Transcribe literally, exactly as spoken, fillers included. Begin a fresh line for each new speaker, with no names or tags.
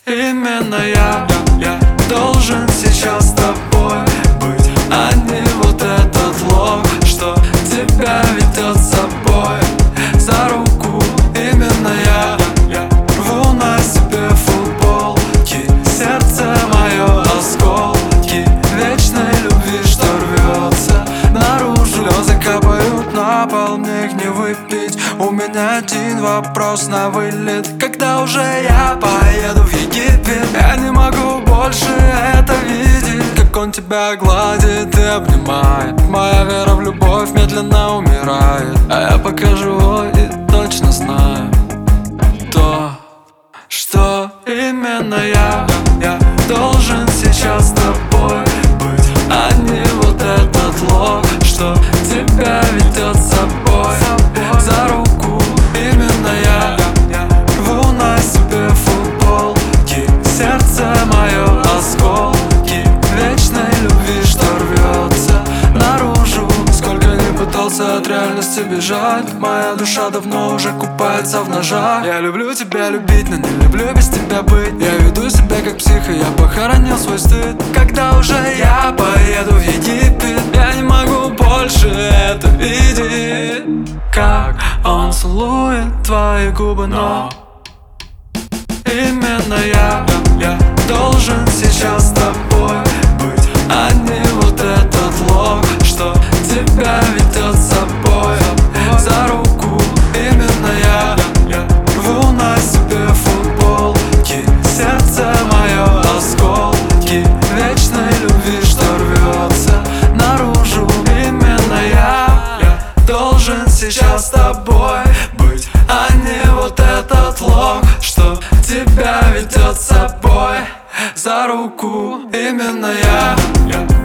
Именно я, я должен сейчас с тобой быть, а не вот этот лох, что тебя ведет с собой за руку. Именно я, я рву на себе футболки, сердце мое осколки вечной любви, что рвется наружу. Слезы капают на пол, мне их не выпить. У меня один вопрос на вылет: когда уже я поеду в Египет? Я не могу больше это видеть, как он тебя гладит и обнимает. Моя вера в любовь медленно умирает, а я пока живой и точно знаю то, что именно я, я должен сейчас с тобой быть, а не вот этот лох, что тебя ведет с собой за руку. Именно я, я рву на себе футболки, сердце мое осколки вечной любви, что рвется наружу. Сколько не пытался от реальности бежать, моя душа давно уже купается в ножах. Я люблю тебя любить, но не люблю без тебя быть. Я веду себя как псих, и я похоронил свой стыд. Когда уже я поеду в Египет? Я не могу больше это видеть, как он целует твои губы, но именно я, я должен сейчас с тобой быть, а не вот этот лох, что тебя ведет с собой за руку. Именно я, я рву на себе футболки, сердце мое осколки вечной любви, что рвется наружу. Именно я, я должен сейчас с тобой быть, а не вот этот лох, что тебя ведет с собой за руку. Именно я, я